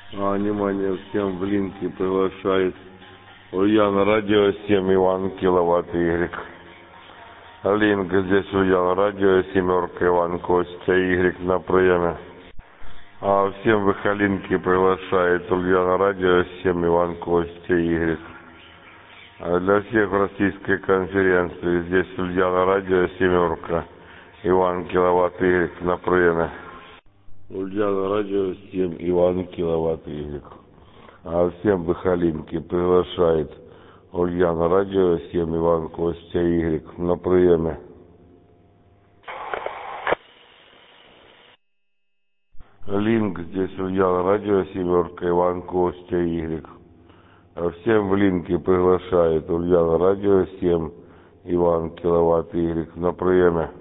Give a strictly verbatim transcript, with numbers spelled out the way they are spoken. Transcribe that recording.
А, внимание, всем в линке приглашает Ульяна Радио семь Иван Киловатт Y. Линк здесь Ульяна Радио семерка Иван Костя Y на приеме. А всем в Ихалинке приглашает Ульяна Радио семь Иван Костя Y. А для всех в российской конференции здесь Ульяна Радио семерка Иван Киловатт Y на приеме. Ульяна Радио семь Иван Киловатт Y. А всем в Ихалинке приглашает Ульяна Радио семь Иван Костя Y на приеме. Линк здесь Ульяна Радио семерка Иван Костя Y. А всем в линке приглашает Ульяна Радио семь Иван Киловатт Y на приеме.